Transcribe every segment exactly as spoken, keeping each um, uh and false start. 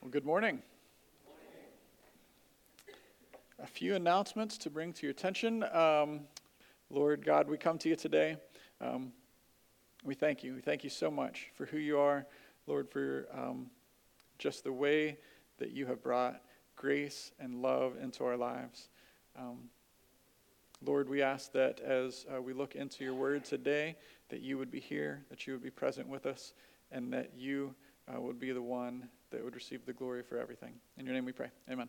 Well, good morning. A few announcements to bring to your attention. Um, Lord God, we come to you today. Um, we thank you. We thank you so much for who you are, Lord, for um, just the way that you have brought grace and love into our lives. Um, Lord, we ask that as uh, we look into your word today, that you would be here, that you would be present with us, and that you uh, would be the one that would receive the glory for everything. In your name we pray. Amen.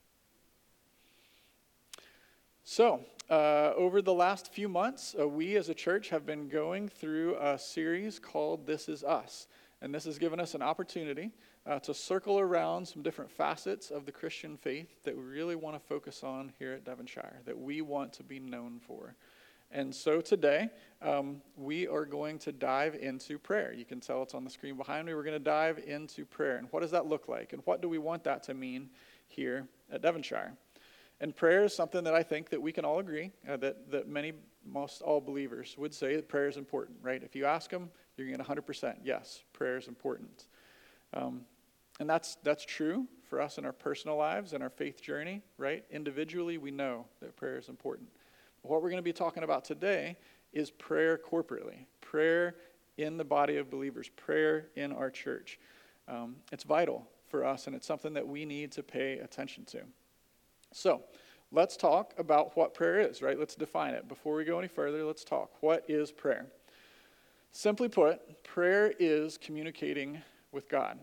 So, uh, over the last few months, uh, we as a church have been going through a series called This Is Us. And this has given us an opportunity uh, to circle around some different facets of the Christian faith that we really want to focus on here at Devonshire, that we want to be known for. And so today, um, we are going to dive into prayer. You can tell it's on the screen behind me. We're going to dive into prayer. And what does that look like? And what do we want that to mean here at Devonshire? And prayer is something that I think that we can all agree, uh, that, that many, most all believers would say that prayer is important, right? If you ask them, you're going to get one hundred percent, yes, prayer is important. Um, and that's that's true for us in our personal lives and our faith journey, right? Individually, we know that prayer is important. What we're going to be talking about today is prayer corporately, prayer in the body of believers, prayer in our church. Um, it's vital for us, and it's something that we need to pay attention to. So let's talk about what prayer is, right? Let's define it. Before we go any further, let's talk. What is prayer? Simply put, prayer is communicating with God.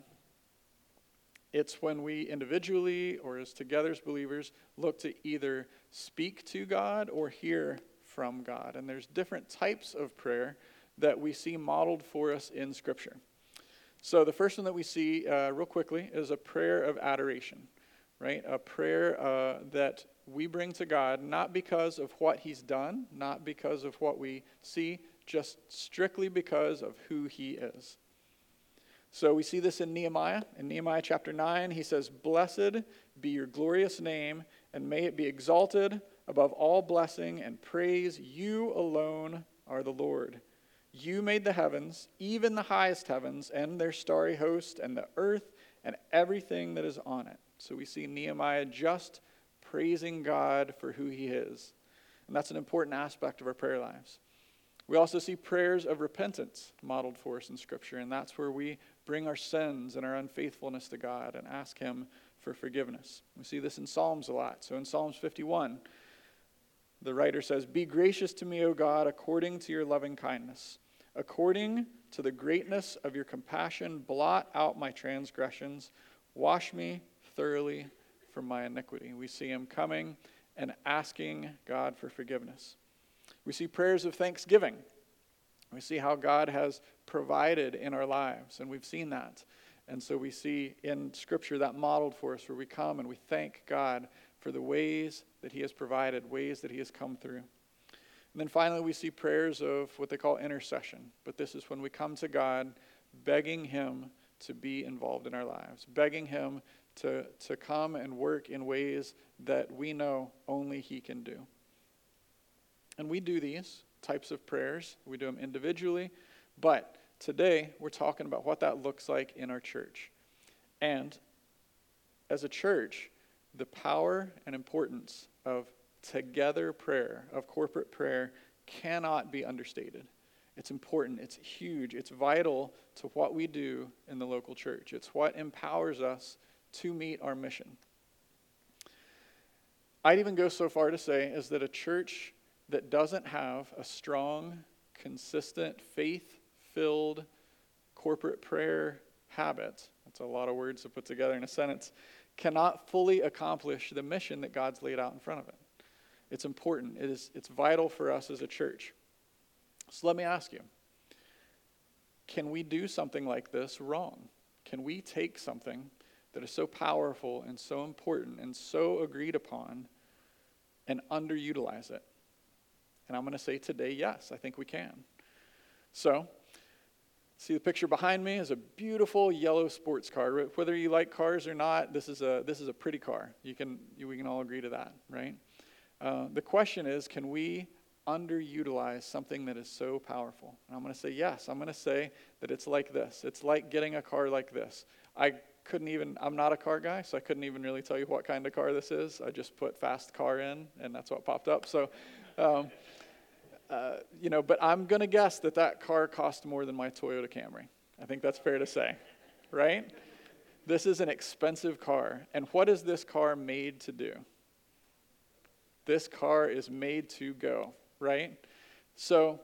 It's when we individually or as together as believers look to either speak to God or hear from God. And there's different types of prayer that we see modeled for us in Scripture. So the first one that we see uh, real quickly is a prayer of adoration, right? A prayer uh, that we bring to God not because of what he's done, not because of what we see, just strictly because of who he is. So we see this in Nehemiah. In Nehemiah chapter nine, he says, "Blessed be your glorious name, and may it be exalted above all blessing and praise. You alone are the Lord. You made the heavens, even the highest heavens, and their starry host, and the earth, and everything that is on it." So we see Nehemiah just praising God for who he is. And that's an important aspect of our prayer lives. We also see prayers of repentance modeled for us in Scripture, and that's where we bring our sins and our unfaithfulness to God and ask him for forgiveness. We see this in Psalms a lot. So in Psalms fifty-one, the writer says, "Be gracious to me, O God, according to your loving kindness. According to the greatness of your compassion, blot out my transgressions. Wash me thoroughly from my iniquity." We see him coming and asking God for forgiveness. We see prayers of thanksgiving. We see how God has provided in our lives, and we've seen that. And so we see in Scripture that modeled for us, where we come and we thank God for the ways that he has provided, ways that he has come through. And then finally we see prayers of what they call intercession. But this is when we come to God begging him to be involved in our lives, begging him to, to come and work in ways that we know only he can do. And we do these types of prayers. We do them individually. But today we're talking about what that looks like in our church. And as a church, the power and importance of together prayer, of corporate prayer, cannot be understated. It's important, it's huge, it's vital to what we do in the local church. It's what empowers us to meet our mission. I'd even go so far to say is that a church that doesn't have a strong, consistent, faith-filled corporate prayer habit, that's a lot of words to put together in a sentence, cannot fully accomplish the mission that God's laid out in front of it. It's important. It is, it's vital for us as a church. So let me ask you, can we do something like this wrong? Can we take something that is so powerful and so important and so agreed upon and underutilize it? And I'm going to say today, yes, I think we can. So, see the picture behind me is a beautiful yellow sports car. Whether you like cars or not, this is a this is a pretty car. You can you, we can all agree to that, right? Uh, the question is, can we underutilize something that is so powerful? And I'm going to say yes. I'm going to say that it's like this. It's like getting a car like this. I couldn't even, I'm not a car guy, so I couldn't even really tell you what kind of car this is. I just put fast car in, and that's what popped up. So, um, uh, you know, but I'm going to guess that that car cost more than my Toyota Camry. I think that's fair to say, right? This is an expensive car. And what is this car made to do? This car is made to go, right? So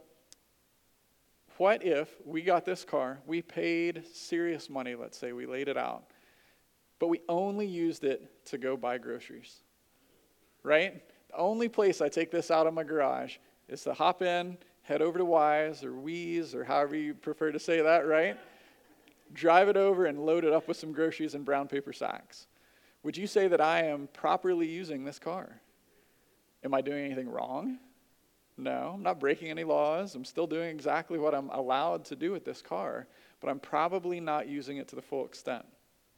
what if we got this car, we paid serious money, let's say, we laid it out, but we only used it to go buy groceries, right? The only place I take this out of my garage is to hop in, head over to Wise or Weeze or however you prefer to say that, right? Drive it over and load it up with some groceries in brown paper sacks. Would you say that I am properly using this car? Am I doing anything wrong? No, I'm not breaking any laws. I'm still doing exactly what I'm allowed to do with this car, but I'm probably not using it to the full extent.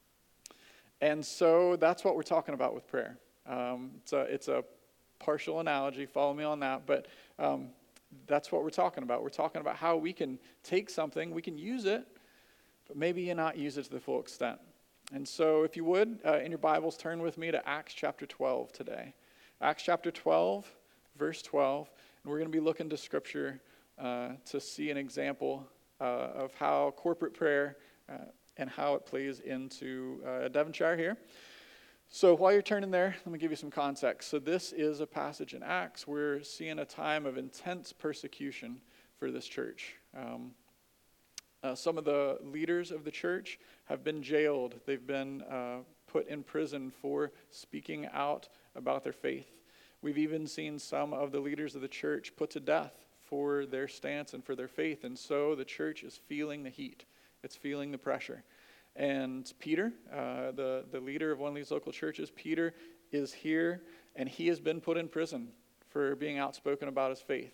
And so that's what we're talking about with prayer. Um, it's a, it's a partial analogy. Follow me on that. But um, that's what we're talking about. We're talking about how we can take something, we can use it, but maybe not use it to the full extent. And so if you would, uh, in your Bibles, turn with me to Acts chapter twelve today. Acts chapter twelve, verse twelve. And we're going to be looking to Scripture uh, to see an example uh, of how corporate prayer uh, and how it plays into uh, Devonshire here. So while you're turning there, let me give you some context. So this is a passage in Acts. We're seeing a time of intense persecution for this church. Um, uh, some of the leaders of the church have been jailed. They've been uh, put in prison for speaking out about their faith. We've even seen some of the leaders of the church put to death for their stance and for their faith. And so the church is feeling the heat. It's feeling the pressure. And Peter, uh, the, the leader of one of these local churches, Peter is here, and he has been put in prison for being outspoken about his faith.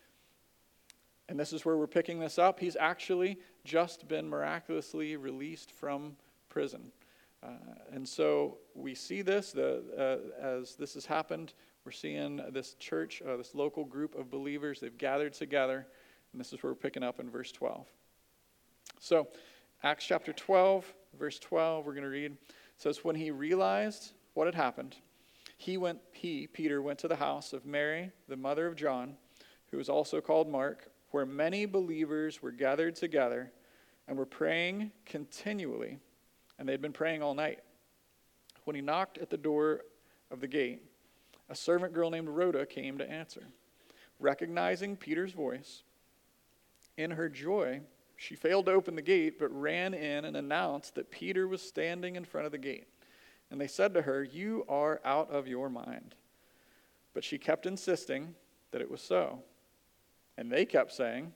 And this is where we're picking this up. He's actually just been miraculously released from prison. Uh, and so we see this, the, uh, as this has happened, we're seeing this church, uh, this local group of believers, they've gathered together, and this is where we're picking up in verse twelve. So, Acts chapter twelve, verse twelve, we're going to read. It says, when he realized what had happened, he went, he, Peter, went to the house of Mary, the mother of John, who was also called Mark, where many believers were gathered together and were praying continually, and they'd been praying all night. When he knocked at the door of the gate, a servant girl named Rhoda came to answer. Recognizing Peter's voice, in her joy, she failed to open the gate, but ran in and announced that Peter was standing in front of the gate. And they said to her, you are out of your mind. But she kept insisting that it was so. And they kept saying,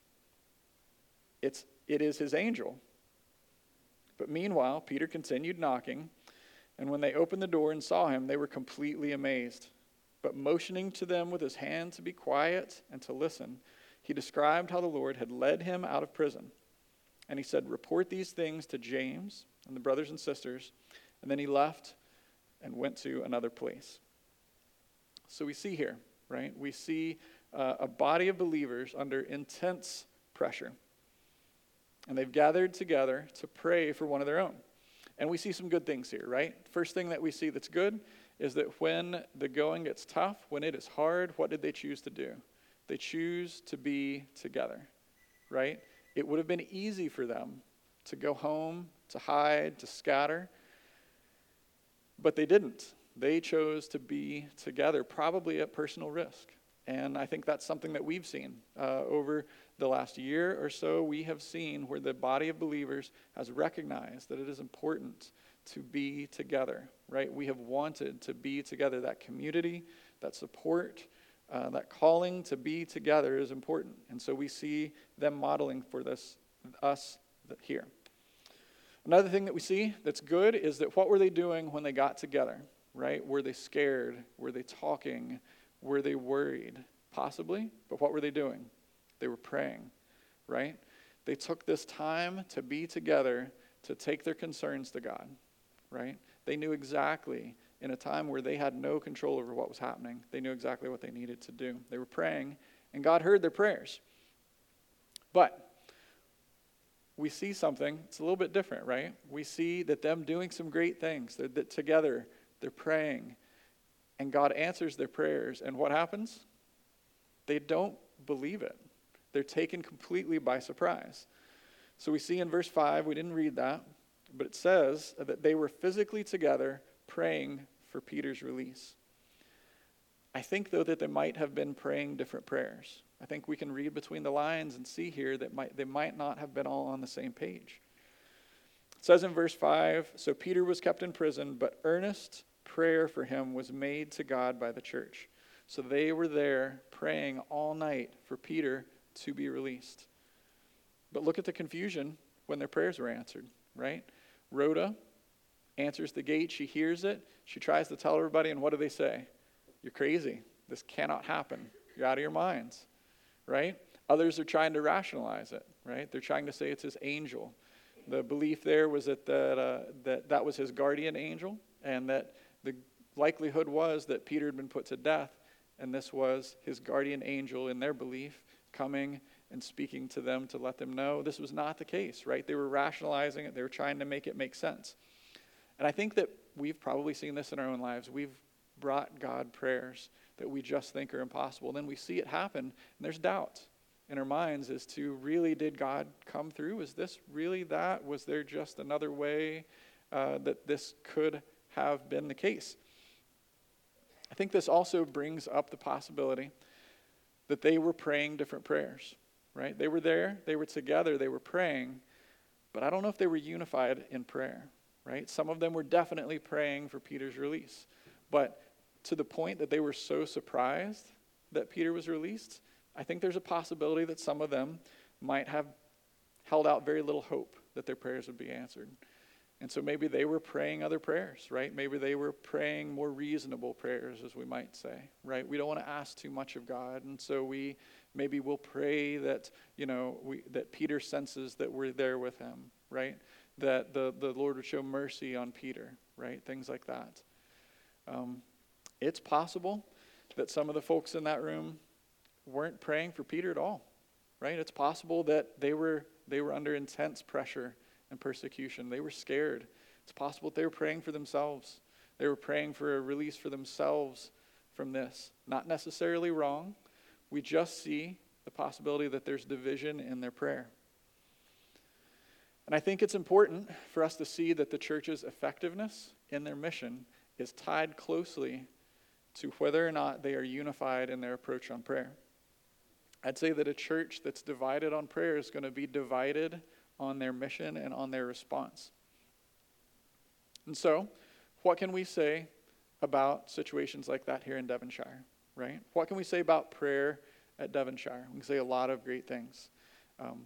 it's, it is his angel. But meanwhile, Peter continued knocking, and when they opened the door and saw him, they were completely amazed. But motioning to them with his hand to be quiet and to listen, he described how the Lord had led him out of prison. And he said, report these things to James and the brothers and sisters. And then he left and went to another place. So we see here, right? We see uh, a body of believers under intense pressure. And they've gathered together to pray for one of their own. And we see some good things here, right? First thing that we see that's good is that when the going gets tough, when it is hard, what did they choose to do? They choose to be together, right? It would have been easy for them to go home, to hide, to scatter, but they didn't. They chose to be together, probably at personal risk. And I think that's something that we've seen uh, over the last year or so. We have seen where the body of believers has recognized that it is important to be together, right? We have wanted to be together. That community, that support, uh, that calling to be together is important. And so we see them modeling for this, us here. Another thing that we see that's good is that what were they doing when they got together, right? Were they scared? Were they talking? Were they worried? Possibly, but what were they doing? They were praying, right? They took this time to be together to take their concerns to God, right? They knew exactly in a time where they had no control over what was happening. They knew exactly what they needed to do. They were praying, and God heard their prayers. But we see something, it's a little bit different, right? We see that them doing some great things, they're, that together, they're praying, and God answers their prayers. And what happens? They don't believe it. They're taken completely by surprise. So we see in verse five, we didn't read that, but it says that they were physically together praying for Peter's release. I think, though, that they might have been praying different prayers. I think we can read between the lines and see here that might, they might not have been all on the same page. It says in verse five, so Peter was kept in prison, but earnest prayer for him was made to God by the church. So they were there praying all night for Peter to be released. But look at the confusion when their prayers were answered, right? Rhoda answers the gate. She hears it. She tries to tell everybody, and what do they say? You're crazy. This cannot happen. You're out of your minds, right? Others are trying to rationalize it, right? They're trying to say it's his angel. The belief there was that that, uh, that that was his guardian angel, and that the likelihood was that Peter had been put to death, and this was his guardian angel, in their belief, coming and speaking to them to let them know this was not the case, right? They were rationalizing it. They were trying to make it make sense. And I think that we've probably seen this in our own lives. We've brought God prayers that we just think are impossible. Then we see it happen, and there's doubt in our minds as to, really, did God come through? Is this really that? Was there just another way uh, that this could have been the case? I think this also brings up the possibility that they were praying different prayers, right? They were there, they were together, they were praying, but I don't know if they were unified in prayer, right? Some of them were definitely praying for Peter's release, but to the point that they were so surprised that Peter was released, I think there's a possibility that some of them might have held out very little hope that their prayers would be answered. And so maybe they were praying other prayers, right? Maybe they were praying more reasonable prayers, as we might say, right? We don't want to ask too much of God, and so we maybe we'll pray that, you know, we, that Peter senses that we're there with him, right? That the, the Lord would show mercy on Peter, right? Things like that. Um, it's possible that some of the folks in that room weren't praying for Peter at all, right? It's possible that they were they were under intense pressure and persecution. They were scared. It's possible that they were praying for themselves. They were praying for a release for themselves from this. Not necessarily wrong. We just see the possibility that there's division in their prayer. And I think it's important for us to see that the church's effectiveness in their mission is tied closely to whether or not they are unified in their approach on prayer. I'd say that a church that's divided on prayer is going to be divided on their mission and on their response. And so, what can we say about situations like that here in Devonshire, right? What can we say about prayer at Devonshire? We can say a lot of great things. Um,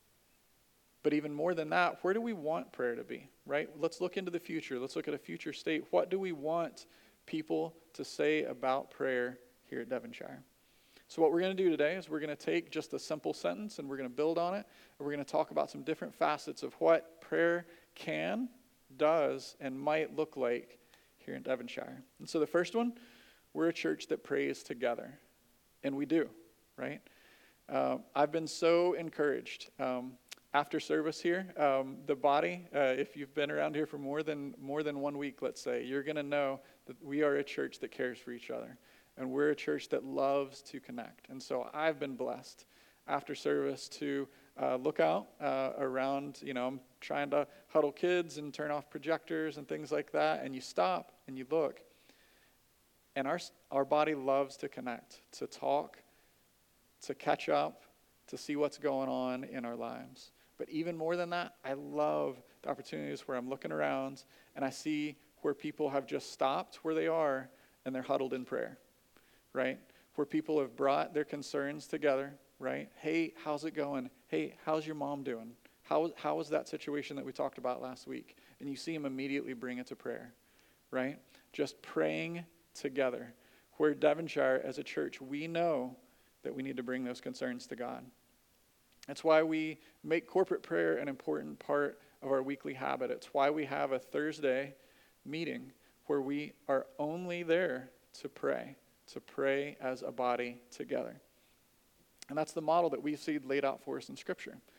but even more than that, where do we want prayer to be, right? Let's look into the future. Let's look at a future state. What do we want people to say about prayer here at Devonshire? So what we're going to do today is we're going to take just a simple sentence and we're going to build on it. And we're going to talk about some different facets of what prayer can, does, and might look like here in Devonshire. And so the first one, we're a church that prays together. And we do, right? Uh, I've been so encouraged. Um, after service here, um, the body, uh, if you've been around here for more than more than one week, let's say, you're going to know that we are a church that cares for each other. And we're a church that loves to connect. And so I've been blessed after service to uh, look out uh, around, you know, I'm trying to huddle kids and turn off projectors and things like that. And you stop and you look. And our our body loves to connect, to talk, to catch up, to see what's going on in our lives. But even more than that, I love the opportunities where I'm looking around and I see where people have just stopped where they are and they're huddled in prayer. Right? Where people have brought their concerns together, right? Hey, how's it going? Hey, how's your mom doing? How, how was that situation that we talked about last week? And you see them immediately bring it to prayer, right? Just praying together. Where Devonshire, as a church, we know that we need to bring those concerns to God. That's why we make corporate prayer an important part of our weekly habit. It's why we have a Thursday meeting where we are only there to pray. To pray as a body together. And that's the model that we see laid out for us in Scripture.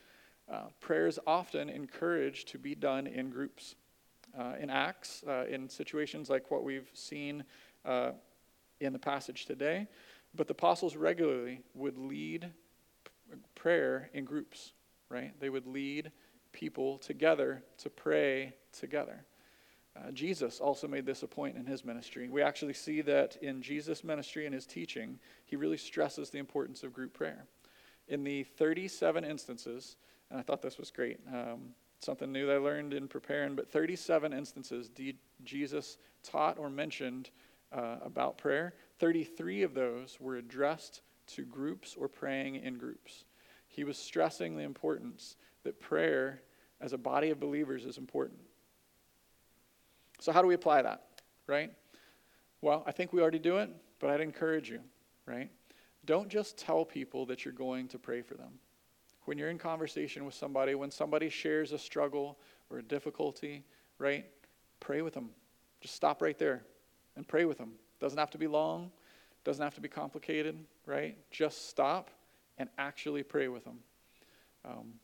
Uh, prayer is often encouraged to be done in groups. Uh, in Acts, uh, in situations like what we've seen uh, in the passage today, but the apostles regularly would lead p- prayer in groups, right? They would lead people together to pray together. Uh, Jesus also made this a point in his ministry. We actually see that in Jesus' ministry and his teaching, he really stresses the importance of group prayer. In the thirty-seven instances, and I thought this was great, um, something new that I learned in preparing, but thirty-seven instances D- Jesus taught or mentioned uh, about prayer. thirty-three of those were addressed to groups or praying in groups. He was stressing the importance that prayer as a body of believers is important. So how do we apply that, right? Well, I think we already do it, but I'd encourage you, right? Don't just tell people that you're going to pray for them. When you're in conversation with somebody, when somebody shares a struggle or a difficulty, right? Pray with them. Just stop right there and pray with them. Doesn't have to be long. Doesn't have to be complicated, right? Just stop and actually pray with them. Um,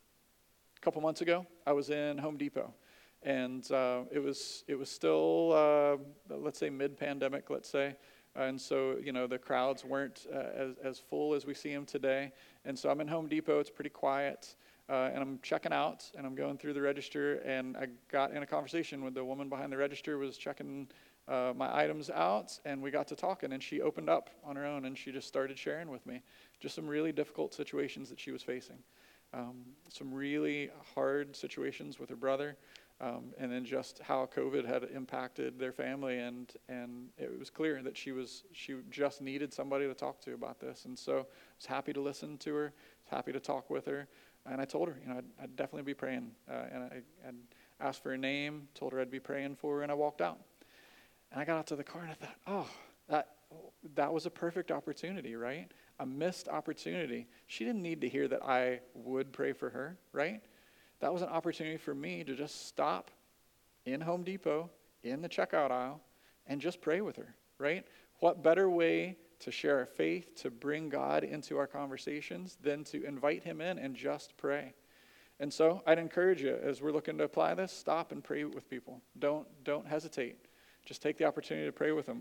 a couple months ago, I was in Home Depot. And uh, it was it was still, uh, let's say, mid-pandemic, let's say. Uh, and so, you know, the crowds weren't uh, as, as full as we see them today. And so I'm in Home Depot. It's pretty quiet. Uh, and I'm checking out, and I'm going through the register. And I got in a conversation with the woman behind the register, was checking uh, my items out. And we got to talking. And she opened up on her own, and she just started sharing with me just some really difficult situations that she was facing. Um, some really hard situations with her brother. Um, and then just how COVID had impacted their family, and and it was clear that she was she just needed somebody to talk to about this. And so I was happy to listen to her, was happy to talk with her, and I told her, you know, I'd, I'd definitely be praying, uh, and I, I'd asked for her name, told her I'd be praying for her, and I walked out. And I got out to the car, and I thought, oh, that that was a perfect opportunity, right? A missed opportunity. She didn't need to hear that I would pray for her, right? That was an opportunity for me to just stop in Home Depot, in the checkout aisle, and just pray with her, right? What better way to share our faith, to bring God into our conversations, than to invite him in and just pray? And so I'd encourage you, as we're looking to apply this, stop and pray with people. Don't, don't hesitate. Just take the opportunity to pray with them.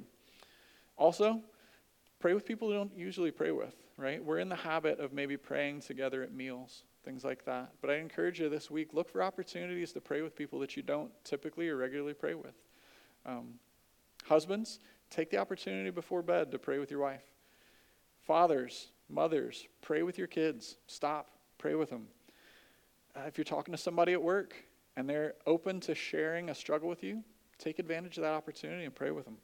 Also, pray with people you don't usually pray with, right? We're in the habit of maybe praying together at meals, things like that. But I encourage you this week, look for opportunities to pray with people that you don't typically or regularly pray with. Um, husbands, take the opportunity before bed to pray with your wife. Fathers, mothers, pray with your kids. Stop, pray with them. Uh, if you're talking to somebody at work and they're open to sharing a struggle with you, take advantage of that opportunity and pray with them.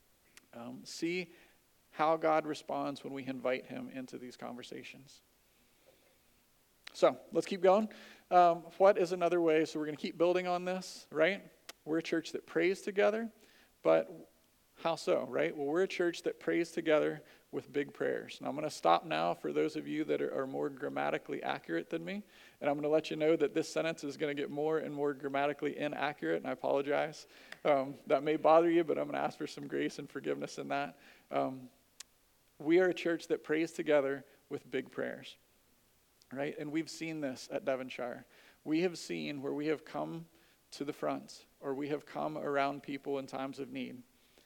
Um, see how God responds when we invite him into these conversations. So let's keep going. Um, what is another way? So we're going to keep building on this, right? We're a church that prays together, but how so, right? Well, we're a church that prays together with big prayers. And I'm going to stop now for those of you that are, are more grammatically accurate than me. And I'm going to let you know that this sentence is going to get more and more grammatically inaccurate, and I apologize. Um, that may bother you, but I'm going to ask for some grace and forgiveness in that. Um, we are a church that prays together with big prayers. Right? And we've seen this at Devonshire. We have seen where we have come to the front, or we have come around people in times of need,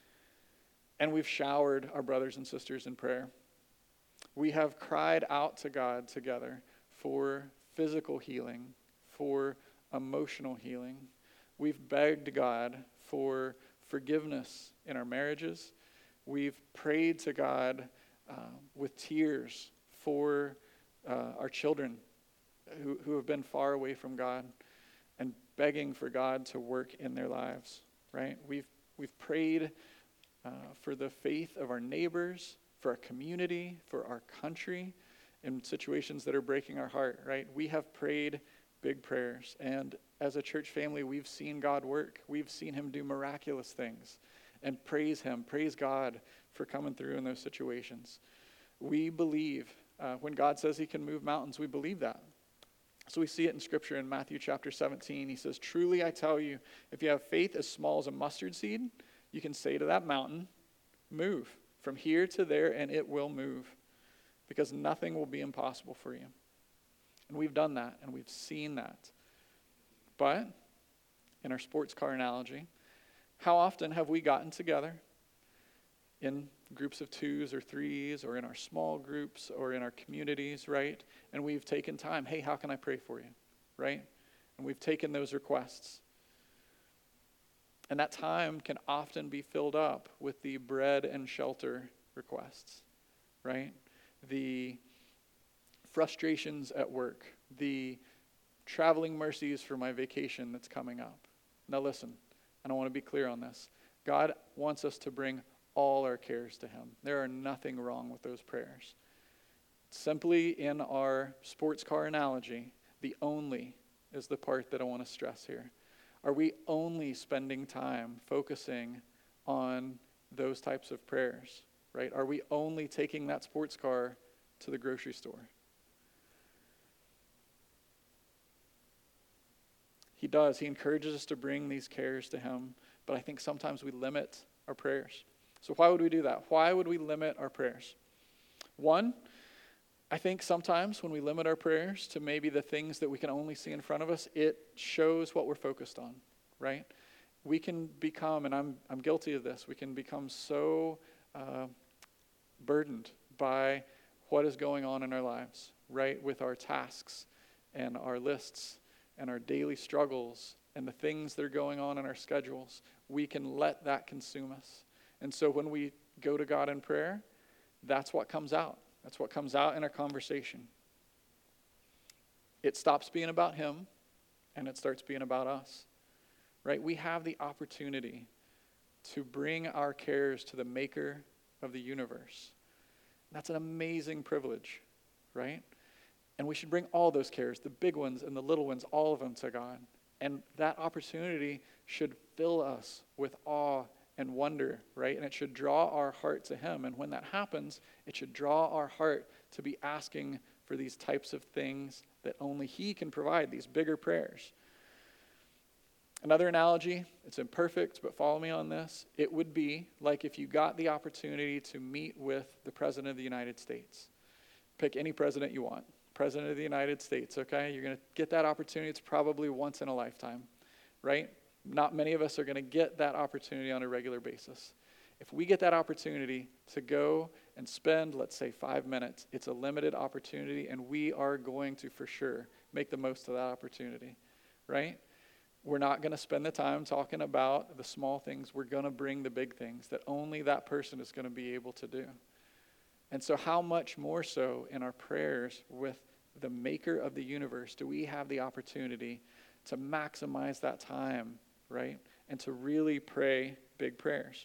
and we've showered our brothers and sisters in prayer. We have cried out to God together for physical healing, for emotional healing. We've begged God for forgiveness in our marriages. We've prayed to God uh, with tears for Uh, our children who, who have been far away from God, and begging for God to work in their lives, right? We've we've prayed uh, for the faith of our neighbors, for our community, for our country, in situations that are breaking our heart, right? We have prayed big prayers, and as a church family, we've seen God work. We've seen him do miraculous things, and praise him, praise God for coming through in those situations. We believe Uh, when God says he can move mountains, we believe that. So we see it in Scripture in Matthew chapter seventeen. He says, "Truly I tell you, if you have faith as small as a mustard seed, you can say to that mountain, move from here to there, and it will move, because nothing will be impossible for you." And we've done that, and we've seen that. But, in our sports car analogy, how often have we gotten together in groups of twos or threes, or in our small groups, or in our communities, right? And we've taken time, hey, how can I pray for you, right? And we've taken those requests. And that time can often be filled up with the bread and shelter requests, right? The frustrations at work, the traveling mercies for my vacation that's coming up. Now listen, and I want to be clear on this. God wants us to bring all our cares to him. There are nothing wrong with those prayers. Simply in our sports car analogy, the only is the part that I want to stress here. Are we only spending time focusing on those types of prayers, right? Are we only taking that sports car to the grocery store? He does. He encourages us to bring these cares to him, but I think sometimes we limit our prayers. So why would we do that? Why would we limit our prayers? One, I think sometimes when we limit our prayers to maybe the things that we can only see in front of us, it shows what we're focused on, right? We can become, and I'm I'm guilty of this, we can become so uh, burdened by what is going on in our lives, right? With our tasks and our lists and our daily struggles and the things that are going on in our schedules. We can let that consume us. And so when we go to God in prayer, that's what comes out. That's what comes out in our conversation. It stops being about him, and it starts being about us, right? We have the opportunity to bring our cares to the maker of the universe. That's an amazing privilege, right? And we should bring all those cares, the big ones and the little ones, all of them to God. And that opportunity should fill us with awe and wonder, right? And it should draw our heart to him. And when that happens, it should draw our heart to be asking for these types of things that only he can provide, these bigger prayers. Another analogy, it's imperfect, but follow me on this. It would be like if you got the opportunity to meet with the President of the United States. Pick any president you want. President of the United States, okay? You're going to get that opportunity. It's probably once in a lifetime, right? Not many of us are going to get that opportunity on a regular basis. If we get that opportunity to go and spend, let's say, five minutes, it's a limited opportunity, and we are going to, for sure, make the most of that opportunity, right? We're not going to spend the time talking about the small things. We're going to bring the big things that only that person is going to be able to do. And so how much more so in our prayers with the maker of the universe do we have the opportunity to maximize that time, right? And to really pray big prayers.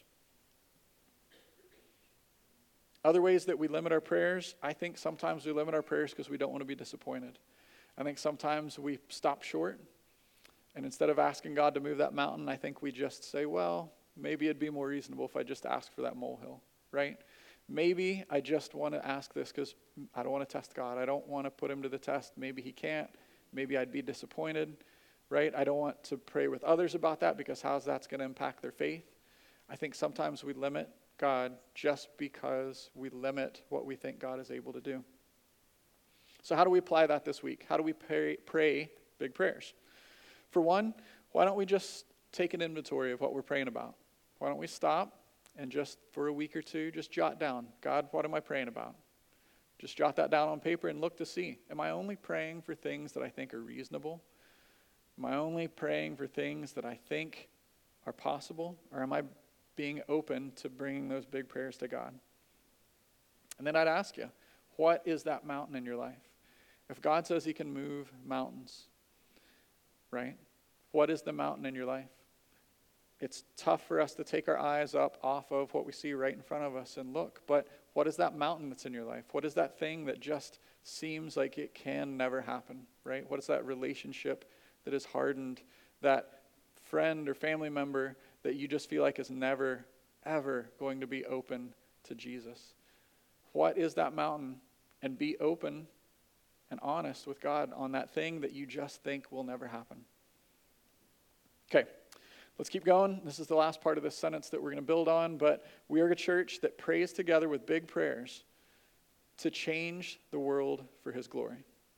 Other ways that we limit our prayers, I think sometimes we limit our prayers because we don't want to be disappointed. I think sometimes we stop short, and instead of asking God to move that mountain, I think we just say, well, maybe it'd be more reasonable if I just asked for that molehill, right? Maybe I just want to ask this because I don't want to test God. I don't want to put him to the test. Maybe he can't. Maybe I'd be disappointed, right? I don't want to pray with others about that because how's that's going to impact their faith? I think sometimes we limit God just because we limit what we think God is able to do. So how do we apply that this week? How do we pray, pray big prayers? For one, why don't we just take an inventory of what we're praying about? Why don't we stop and just for a week or two, just jot down, God, what am I praying about? Just jot that down on paper and look to see, am I only praying for things that I think are reasonable? Am I only praying for things that I think are possible? Or am I being open to bringing those big prayers to God? And then I'd ask you, what is that mountain in your life? If God says he can move mountains, right? What is the mountain in your life? It's tough for us to take our eyes up off of what we see right in front of us and look, but what is that mountain that's in your life? What is that thing that just seems like it can never happen, right? What is that relationship that is hardened, that friend or family member that you just feel like is never, ever going to be open to Jesus? What is that mountain? And be open and honest with God on that thing that you just think will never happen. Okay. Let's keep going. This is the last part of this sentence that we're going to build on, but we are a church that prays together with big prayers to change the world for his glory.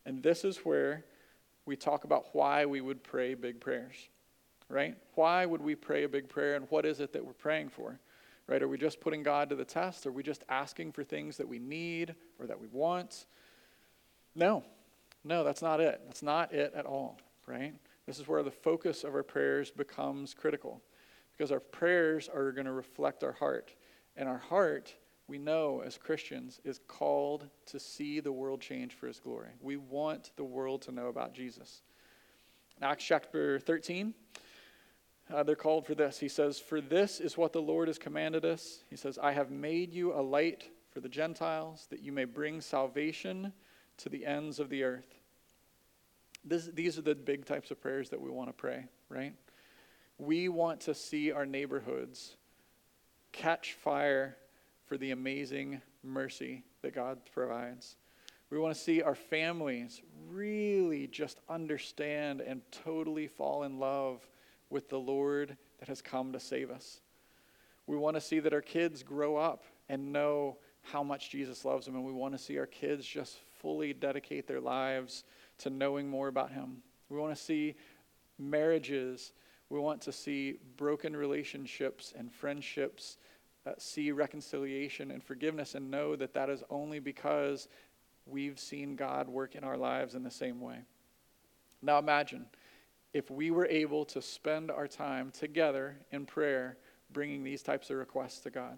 And this is where we talk about why we would pray big prayers, right? Why would we pray a big prayer, and what is it that we're praying for, right? Are we just putting God to the test? Are we just asking for things that we need or that we want? No, no, that's not it. That's not it at all, right? This is where the focus of our prayers becomes critical, because our prayers are going to reflect our heart. And our heart, we know as Christians, is called to see the world change for his glory. We want the world to know about Jesus. In Acts chapter thirteen, uh, they're called for this. He says, "For this is what the Lord has commanded us." He says, "I have made you a light for the Gentiles, that you may bring salvation to the ends of the earth." This, these are the big types of prayers that we want to pray, right? We want to see our neighborhoods catch fire for the amazing mercy that God provides. We want to see our families really just understand and totally fall in love with the Lord that has come to save us. We want to see that our kids grow up and know how much Jesus loves them, and we want to see our kids just fully dedicate their lives to knowing more about him. We want to see marriages. We want to see broken relationships and friendships uh, see reconciliation and forgiveness, and know that that is only because we've seen God work in our lives in the same way. Now imagine if we were able to spend our time together in prayer bringing these types of requests to God.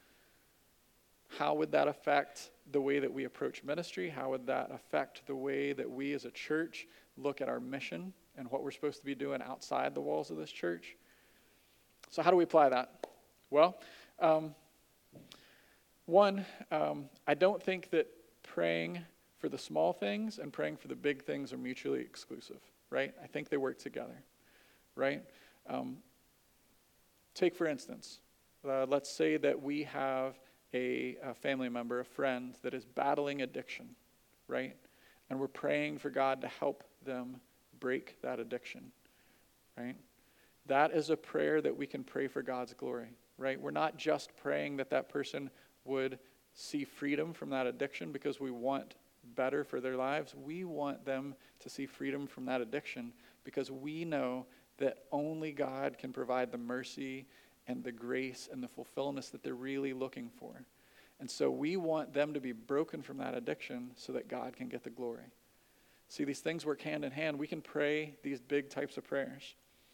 How would that affect the way that we approach ministry? How would that affect the way that we as a church look at our mission and what we're supposed to be doing outside the walls of this church? So how do we apply that? Well, um, one, um, I don't think that praying for the small things and praying for the big things are mutually exclusive, right? I think they work together, right? Um, take, for instance, uh, let's say that we have a, a family member, a friend that is battling addiction, right? And we're praying for God to help them break that addiction, right? That is a prayer that we can pray for God's glory, right? We're not just praying that that person would see freedom from that addiction because we want better for their lives. We want them to see freedom from that addiction because we know that only God can provide the mercy and the grace and the fulfillment that they're really looking for. And so we want them to be broken from that addiction so that God can get the glory. See, these things work hand in hand. We can pray these big types of prayers.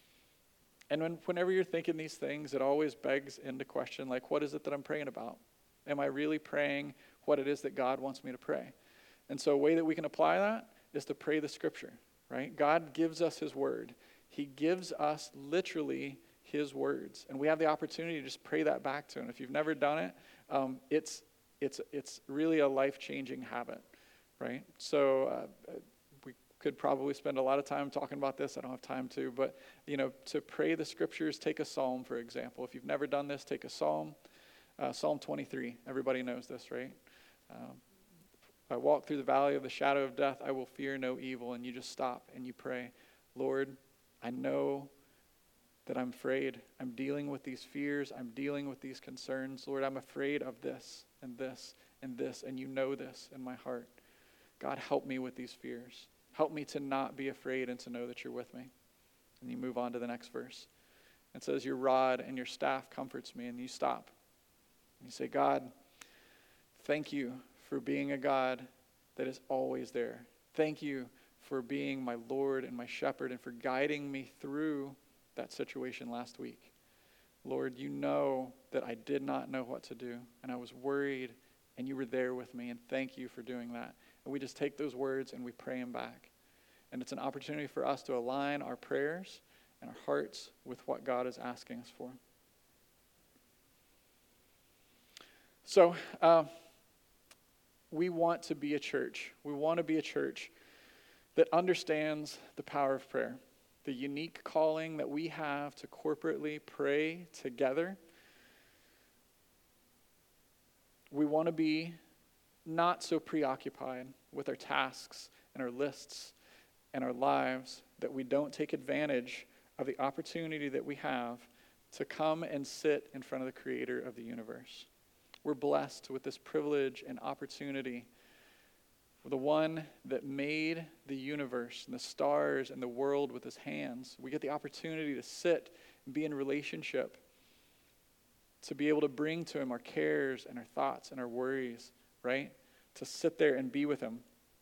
And when, whenever you're thinking these things, it always begs into question, like, what is it that I'm praying about? Am I really praying what it is that God wants me to pray? And so a way that we can apply that is to pray the scripture, right? God gives us his word. He gives us literally his words. And we have the opportunity to just pray that back to him. If you've never done it, um, it's it's it's really a life-changing habit, right? So uh, we could probably spend a lot of time talking about this. I don't have time to, but you know, to pray the scriptures, take a psalm, for example. If you've never done this, take a psalm. Uh, Psalm twenty-three. Everybody knows this, right? Um, I walk through the valley of the shadow of death, I will fear no evil. And you just stop and you pray, Lord, I know that I'm afraid. I'm dealing with these fears. I'm dealing with these concerns. Lord, I'm afraid of this and this and this, and you know this in my heart. God, help me with these fears. Help me to not be afraid and to know that you're with me. And you move on to the next verse. It says, your rod and your staff comforts me, and you stop. And you say, God, thank you for being a God that is always there. Thank you for being my Lord and my shepherd and for guiding me through that situation last week. Lord, you know that I did not know what to do, and I was worried, and you were there with me, and thank you for doing that. And we just take those words and we pray them back. And it's an opportunity for us to align our prayers and our hearts with what God is asking us for. So, uh, we want to be a church. We want to be a church that understands the power of prayer, the unique calling that we have to corporately pray together. We want to be not so preoccupied with our tasks and our lists and our lives that we don't take advantage of the opportunity that we have to come and sit in front of the creator of the universe. We're blessed with this privilege and opportunity the one that made the universe and the stars and the world with his hands. We get the opportunity to sit and be in relationship, to be able to bring to him our cares and our thoughts and our worries, right? To sit there and be with him.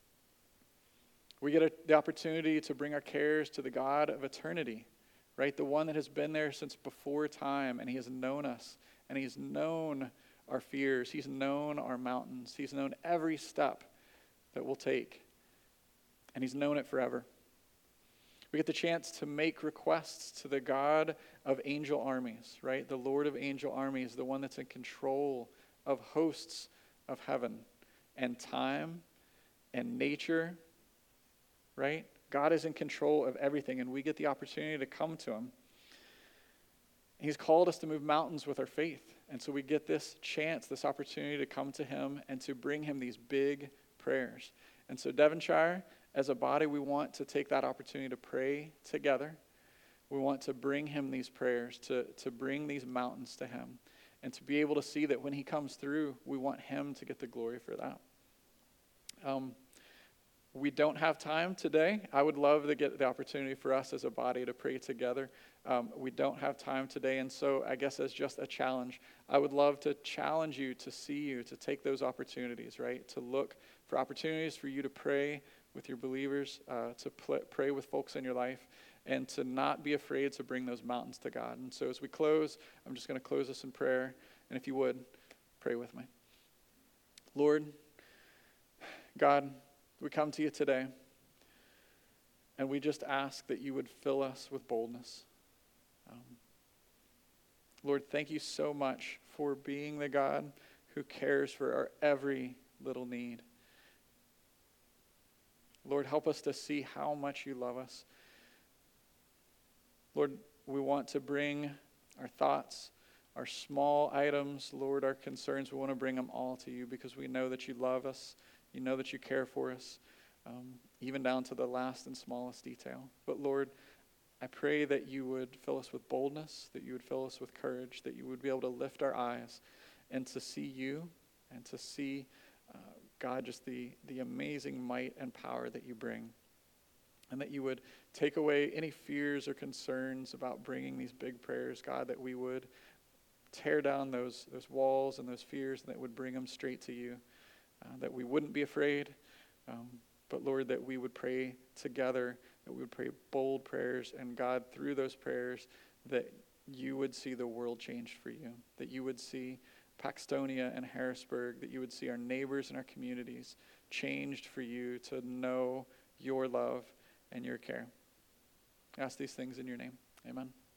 We get a, the opportunity to bring our cares to the God of eternity, right? The one that has been there since before time, and he has known us, and he's known our fears. He's known our mountains. He's known every step that we'll take, and he's known it forever. We get the chance to make requests to the God of angel armies, right? The Lord of angel armies, the one that's in control of hosts of heaven and time and nature, right? God is in control of everything, and we get the opportunity to come to him. He's called us to move mountains with our faith, and so we get this chance, this opportunity to come to him and to bring him these big prayers. And so Devonshire, as a body, we want to take that opportunity to pray together. We want to bring him these prayers, to, to bring these mountains to him, and to be able to see that when he comes through, we want him to get the glory for that. Um, we don't have time today. I would love to get the opportunity for us as a body to pray together. Um, we don't have time today, and so I guess as just a challenge, I would love to challenge you to see you, to take those opportunities, right? To look for opportunities for you to pray with your believers, uh, to pl- pray with folks in your life, and to not be afraid to bring those mountains to God. And so as we close, I'm just going to close this in prayer, and if you would, pray with me. Lord, God, we come to you today, and we just ask that you would fill us with boldness. Um, Lord, thank you so much for being the God who cares for our every little need. Lord, help us to see how much you love us. Lord, we want to bring our thoughts, our small items, Lord, our concerns, we want to bring them all to you because we know that you love us. You know that you care for us, um, even down to the last and smallest detail. But Lord, I pray that you would fill us with boldness, that you would fill us with courage, that you would be able to lift our eyes and to see you and to see, uh, God, just the, the amazing might and power that you bring. And that you would take away any fears or concerns about bringing these big prayers, God, that we would tear down those, those walls and those fears and that would bring them straight to you. Uh, that we wouldn't be afraid, um, but Lord, that we would pray together, that we would pray bold prayers, and God, through those prayers, that you would see the world changed for you, that you would see Paxtonia and Harrisburg, that you would see our neighbors and our communities changed for you to know your love and your care. I ask these things in your name. Amen.